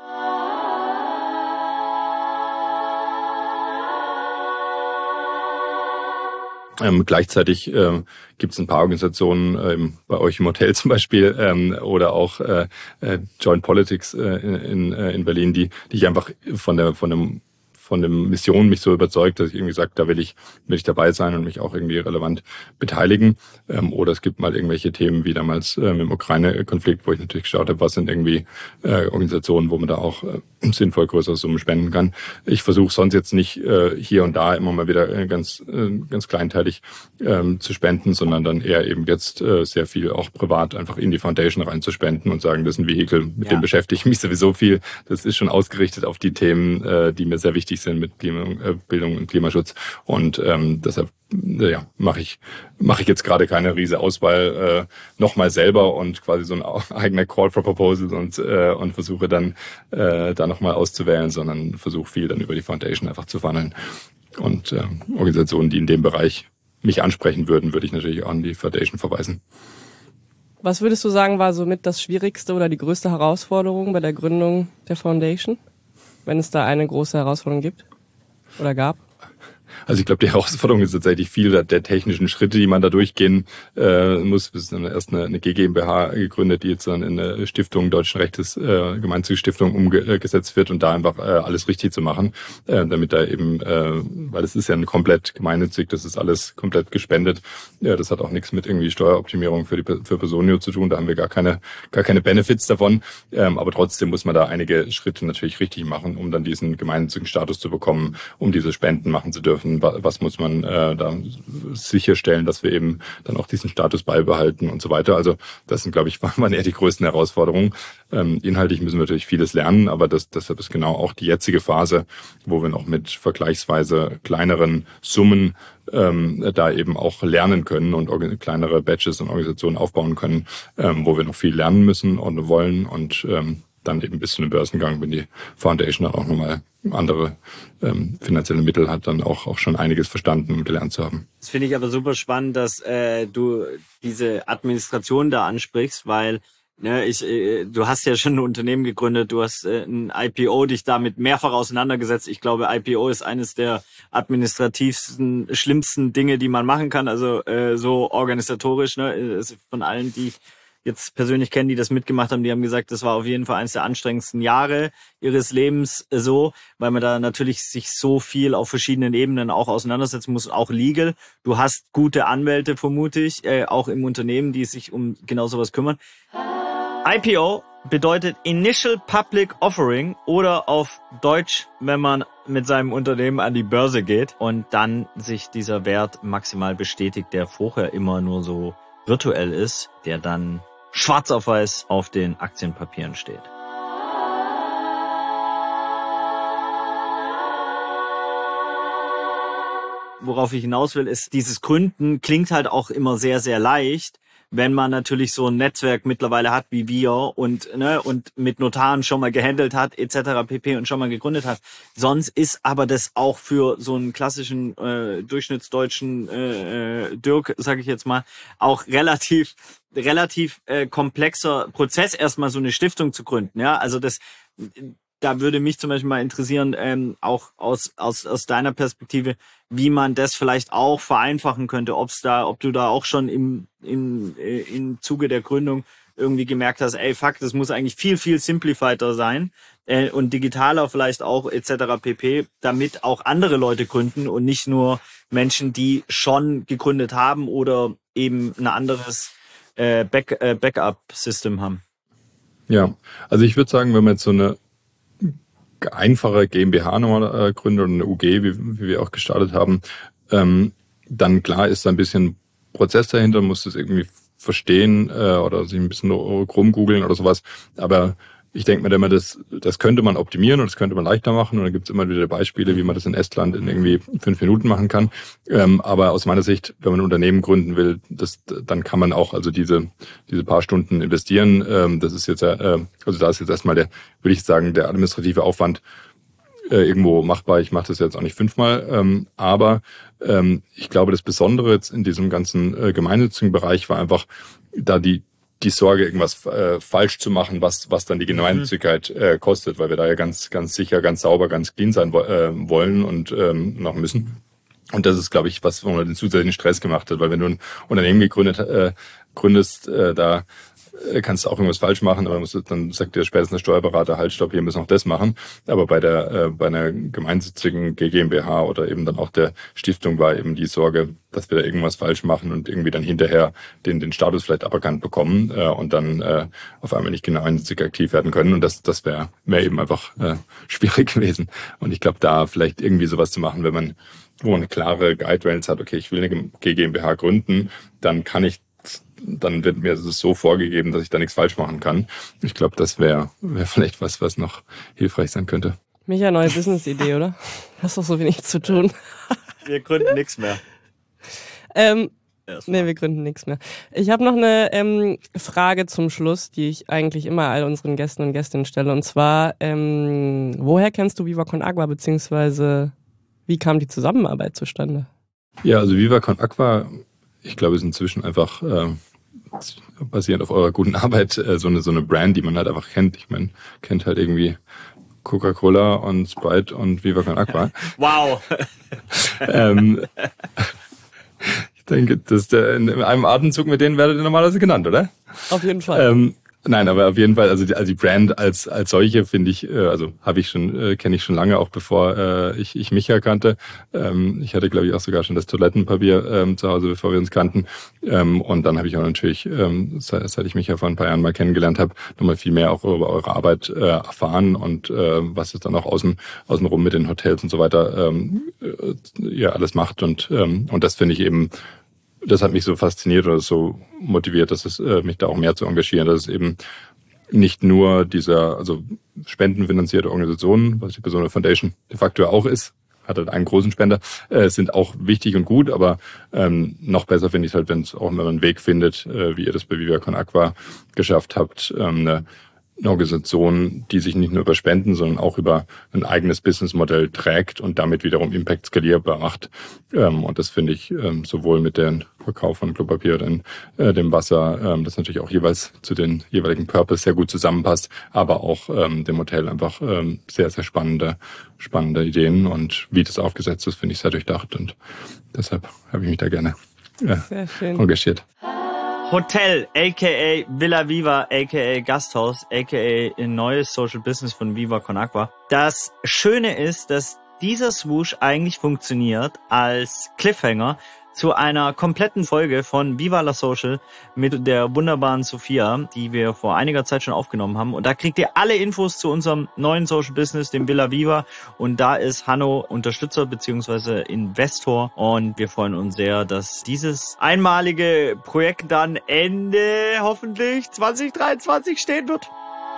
Ähm, gleichzeitig ähm, gibt es ein paar Organisationen, ähm, bei euch im Hotel zum Beispiel, ähm, oder auch äh, äh, Joint Politics äh, in, äh, in Berlin, die, die ich einfach von der von dem von der Mission mich so überzeugt, dass ich irgendwie sage, da will ich will ich dabei sein und mich auch irgendwie relevant beteiligen. Ähm, oder es gibt mal irgendwelche Themen wie damals ähm, im Ukraine-Konflikt, wo ich natürlich geschaut habe, was sind irgendwie äh, Organisationen, wo man da auch äh, sinnvoll größere Summen spenden kann. Ich versuche sonst jetzt nicht äh, hier und da immer mal wieder äh, ganz äh, ganz kleinteilig ähm, zu spenden, sondern dann eher eben jetzt äh, sehr viel auch privat einfach in die Foundation reinzuspenden und sagen, das ist ein Vehikel, mit ja. dem beschäftige ich mich sowieso viel. Das ist schon ausgerichtet auf die Themen, äh, die mir sehr wichtig sind mit Klima, äh, Bildung und Klimaschutz. Und ähm, deshalb äh, ja, mache ich mache ich jetzt gerade keine riese Auswahl äh, nochmal selber und quasi so ein eigener Call for Proposals und äh, und versuche dann äh, da nochmal auszuwählen, sondern versuche viel dann über die Foundation einfach zu funneln. Und äh, Organisationen, die in dem Bereich mich ansprechen würden, würde ich natürlich auch an die Foundation verweisen. Was würdest du sagen, war somit das Schwierigste oder die größte Herausforderung bei der Gründung der Foundation? Wenn es da eine große Herausforderung gibt oder gab? Also ich glaube, die Herausforderung ist tatsächlich viel der, der technischen Schritte, die man da durchgehen äh, muss. Wir sind dann erst eine, eine G GmbH gegründet, die jetzt dann in eine Stiftung Deutschen Rechtes, äh, Gemeinnützige umgesetzt wird und da einfach äh, alles richtig zu machen, äh, damit da eben, äh, weil es ist ja ein komplett gemeinnützig, das ist alles komplett gespendet. Ja, das hat auch nichts mit irgendwie Steueroptimierung für die für Personio zu tun. Da haben wir gar keine gar keine Benefits davon. Ähm, aber trotzdem muss man da einige Schritte natürlich richtig machen, um dann diesen gemeinnützigen Status zu bekommen, um diese Spenden machen zu dürfen. Was muss man äh, da sicherstellen, dass wir eben dann auch diesen Status beibehalten und so weiter. Also das sind, glaube ich, waren eher die größten Herausforderungen. Ähm, inhaltlich müssen wir natürlich vieles lernen, aber das, deshalb ist genau auch die jetzige Phase, wo wir noch mit vergleichsweise kleineren Summen ähm, da eben auch lernen können und kleinere Batches und Organisationen aufbauen können, ähm, wo wir noch viel lernen müssen und wollen und ähm, dann eben bis zu einem Börsengang, wenn die Foundation dann auch nochmal andere ähm, finanzielle Mittel hat, dann auch auch schon einiges verstanden und gelernt zu haben. Das finde ich aber super spannend, dass äh, du diese Administration da ansprichst, weil ne, ich, äh, du hast ja schon ein Unternehmen gegründet, du hast äh, ein I P O dich damit mehrfach auseinandergesetzt. Ich glaube, I P O ist eines der administrativsten, schlimmsten Dinge, die man machen kann, also äh, so organisatorisch, ne, von allen, die jetzt persönlich kennen, die das mitgemacht haben, die haben gesagt, das war auf jeden Fall eines der anstrengendsten Jahre ihres Lebens äh, so, weil man da natürlich sich so viel auf verschiedenen Ebenen auch auseinandersetzen muss, auch legal. Du hast gute Anwälte, vermute ich, äh, auch im Unternehmen, die sich um genau sowas kümmern. I P O bedeutet Initial Public Offering oder auf Deutsch, wenn man mit seinem Unternehmen an die Börse geht und dann sich dieser Wert maximal bestätigt, der vorher immer nur so virtuell ist, der dann schwarz auf weiß auf den Aktienpapieren steht. Worauf ich hinaus will, ist, dieses Gründen klingt halt auch immer sehr, sehr leicht, wenn man natürlich so ein Netzwerk mittlerweile hat wie wir und ne und mit Notaren schon mal gehandelt hat et cetera pp. Und schon mal gegründet hat. Sonst ist aber das auch für so einen klassischen äh, durchschnittsdeutschen äh, Dirk, sage ich jetzt mal, auch relativ relativ äh, komplexer Prozess, erstmal so eine Stiftung zu gründen. Ja, also das da würde mich zum Beispiel mal interessieren, ähm, auch aus aus aus deiner Perspektive, wie man das vielleicht auch vereinfachen könnte, ob's da, ob du da auch schon im im äh, im Zuge der Gründung irgendwie gemerkt hast, ey fuck, das muss eigentlich viel viel simplifierter sein äh, und digitaler vielleicht auch et cetera pp, damit auch andere Leute gründen und nicht nur Menschen, die schon gegründet haben oder eben ein anderes äh, Back, äh, Backup-System haben. Ja, also ich würde sagen, wenn man jetzt so eine einfache GmbH nochmal äh, gründet oder eine U G, wie, wie wir auch gestartet haben, ähm, dann klar ist da ein bisschen Prozess dahinter, muss das irgendwie verstehen äh, oder sich ein bisschen rumgoogeln oder sowas. Aber ich denke mir immer, das, das könnte man optimieren und das könnte man leichter machen. Und da gibt es immer wieder Beispiele, wie man das in Estland in irgendwie fünf Minuten machen kann. Ähm, aber aus meiner Sicht, wenn man ein Unternehmen gründen will, das, dann kann man auch also diese diese paar Stunden investieren. Ähm, das ist jetzt ja, äh, also da ist jetzt erstmal der, würde ich sagen, der administrative Aufwand äh, irgendwo machbar. Ich mache das jetzt auch nicht fünfmal. Ähm, aber ähm, ich glaube, das Besondere jetzt in diesem ganzen äh, gemeinnützigen Bereich war einfach, da die die Sorge, irgendwas äh, falsch zu machen, was was dann die Gemeinnützigkeit äh, kostet, weil wir da ja ganz ganz sicher, ganz sauber, ganz clean sein äh, wollen und ähm, noch müssen. Und das ist, glaube ich, was, wo man den zusätzlichen Stress gemacht hat, weil wenn du ein Unternehmen gegründet äh, gründest, äh, da kannst du auch irgendwas falsch machen, aber musst du, dann sagt dir spätestens der Steuerberater, halt, stopp, hier müssen wir noch das machen. Aber bei der äh, bei einer gemeinsitzigen GmbH oder eben dann auch der Stiftung war eben die Sorge, dass wir da irgendwas falsch machen und irgendwie dann hinterher den den Status vielleicht aberkannt bekommen äh, und dann äh, auf einmal nicht gemeinnützig aktiv werden können. Und das das wäre wäre eben einfach äh, schwierig gewesen. Und ich glaube, da vielleicht irgendwie sowas zu machen, wenn man wo man eine klare Guidelines hat, okay, ich will eine GmbH gründen, dann kann ich dann wird mir das so vorgegeben, dass ich da nichts falsch machen kann. Ich glaube, das wäre wär vielleicht was, was noch hilfreich sein könnte. Micha, neue Business-Idee, oder? Hast doch so wenig zu tun. Wir gründen nichts mehr. Ähm, nee, wir gründen nichts mehr. Ich habe noch eine ähm, Frage zum Schluss, die ich eigentlich immer all unseren Gästen und Gästinnen stelle. Und zwar, ähm, woher kennst du Viva Con Agua, beziehungsweise wie kam die Zusammenarbeit zustande? Ja, also Viva Con Agua, ich glaube, ist inzwischen einfach äh, basierend auf eurer guten Arbeit äh, so eine so eine Brand, die man halt einfach kennt. Ich meine, kennt halt irgendwie Coca-Cola und Sprite und Viva Con Agua. Wow. ähm, ich denke, dass der in einem Atemzug mit denen werdet ihr normalerweise genannt, oder? Auf jeden Fall. Ähm, Nein, aber auf jeden Fall, also die, also die Brand als als solche finde ich, äh, also habe ich schon, äh, kenne ich schon lange, auch bevor äh, ich ich Micha kannte. Ähm, ich hatte, glaube ich, auch sogar schon das Toilettenpapier ähm, zu Hause, bevor wir uns kannten. Ähm, und dann habe ich auch natürlich, ähm, seit, seit ich Micha vor ein paar Jahren mal kennengelernt habe, nochmal viel mehr auch über eure Arbeit äh, erfahren und äh, was es dann auch außen außenrum mit den Hotels und so weiter ähm, äh, ja alles macht und ähm, und das finde ich eben. Das hat mich so fasziniert oder so motiviert, dass es äh, mich da auch mehr zu engagieren, dass es eben nicht nur dieser, also spendenfinanzierte Organisationen, was die Persona Foundation de facto auch ist, hat halt einen großen Spender, äh, sind auch wichtig und gut, aber ähm, noch besser finde ich es halt, wenn es auch wenn man einen Weg findet, äh, wie ihr das bei Viva Con Agua geschafft habt, ähm, eine eine Organisation, die sich nicht nur über Spenden, sondern auch über ein eigenes Businessmodell trägt und damit wiederum Impact skalierbar macht. Und das finde ich sowohl mit dem Verkauf von Klopapier oder in dem Wasser, das natürlich auch jeweils zu den jeweiligen Purpose sehr gut zusammenpasst, aber auch dem Hotel einfach sehr, sehr spannende, spannende Ideen und wie das aufgesetzt ist, finde ich sehr durchdacht und deshalb habe ich mich da gerne ja, engagiert. Hotel, aka Villa Viva, aka Gasthaus, aka ein neues Social Business von Viva Con Agua. Das Schöne ist, dass dieser Swoosh eigentlich funktioniert als Cliffhanger zu einer kompletten Folge von Viva la Social mit der wunderbaren Sophia, die wir vor einiger Zeit schon aufgenommen haben. Und da kriegt ihr alle Infos zu unserem neuen Social Business, dem Villa Viva. Und da ist Hanno Unterstützer bzw. Investor. Und wir freuen uns sehr, dass dieses einmalige Projekt dann Ende hoffentlich zwanzig dreiundzwanzig stehen wird.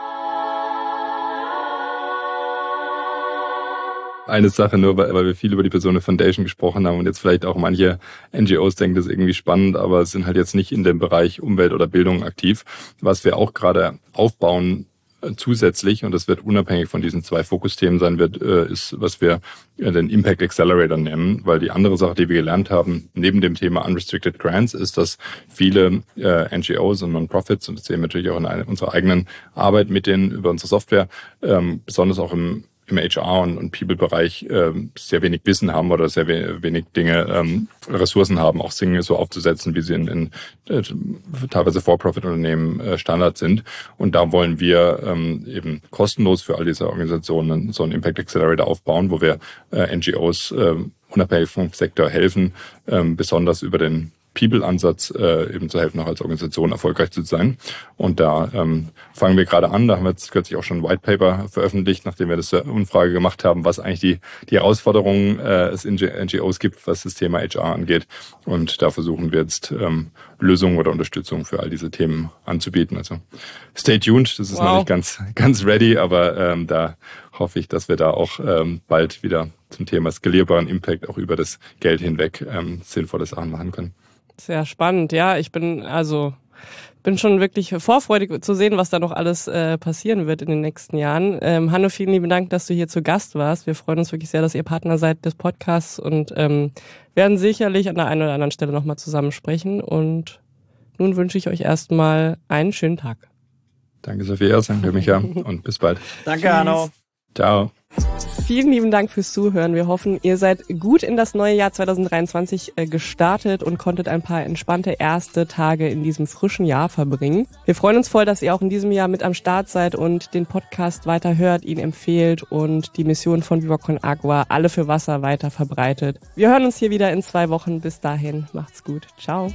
Eine Sache nur, weil, weil wir viel über die Persona Foundation gesprochen haben und jetzt vielleicht auch manche N G Os denken, das ist irgendwie spannend, aber sind halt jetzt nicht in dem Bereich Umwelt oder Bildung aktiv. Was wir auch gerade aufbauen äh, zusätzlich, und das wird unabhängig von diesen zwei Fokusthemen sein wird, äh, ist, was wir äh, den Impact Accelerator nennen, weil die andere Sache, die wir gelernt haben, neben dem Thema Unrestricted Grants, ist, dass viele äh, N G Os und Non-Profits, und das sehen wir natürlich auch in einer, unserer eigenen Arbeit mit denen über unsere Software, ähm, besonders auch im im H R und, und People-Bereich ähm, sehr wenig Wissen haben oder sehr we- wenig Dinge, ähm, Ressourcen haben, auch Dinge so aufzusetzen, wie sie in, in äh, teilweise For-Profit-Unternehmen äh, Standard sind. Und da wollen wir ähm, eben kostenlos für all diese Organisationen so einen Impact Accelerator aufbauen, wo wir äh, N G Os äh, unabhängig vom Sektor helfen, ähm, besonders über den People-Ansatz äh, eben zu helfen, auch als Organisation erfolgreich zu sein. Und da ähm, fangen wir gerade an. Da haben wir jetzt kürzlich auch schon ein White Paper veröffentlicht, nachdem wir das äh, Umfrage gemacht haben, was eigentlich die die Herausforderungen äh, es in N G Os gibt, was das Thema H R angeht. Und da versuchen wir jetzt ähm, Lösungen oder Unterstützung für all diese Themen anzubieten. Also stay tuned. Das ist Wow. noch nicht ganz ganz ready, aber ähm, da hoffe ich, dass wir da auch ähm, bald wieder zum Thema skalierbaren Impact auch über das Geld hinweg ähm, sinnvolle Sachen machen können. Sehr spannend, ja. Ich bin also bin schon wirklich vorfreudig zu sehen, was da noch alles äh, passieren wird in den nächsten Jahren. Ähm, Hanno, vielen lieben Dank, dass du hier zu Gast warst. Wir freuen uns wirklich sehr, dass ihr Partner seid des Podcasts und ähm, werden sicherlich an der einen oder anderen Stelle nochmal zusammen sprechen. Und nun wünsche ich euch erstmal einen schönen Tag. Danke, Sophia, danke, Micha, und bis bald. Danke, Tschüss. Hanno. Ciao. Vielen lieben Dank fürs Zuhören. Wir hoffen, ihr seid gut in das neue Jahr zwanzig dreiundzwanzig gestartet und konntet ein paar entspannte erste Tage in diesem frischen Jahr verbringen. Wir freuen uns voll, dass ihr auch in diesem Jahr mit am Start seid und den Podcast weiter hört, ihn empfehlt und die Mission von Viva Con Agua, alle für Wasser, weiter verbreitet. Wir hören uns hier wieder in zwei Wochen. Bis dahin, macht's gut. Ciao.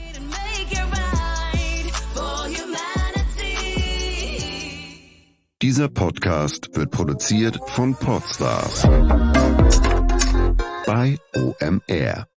Dieser Podcast wird produziert von Podstars bei O M R.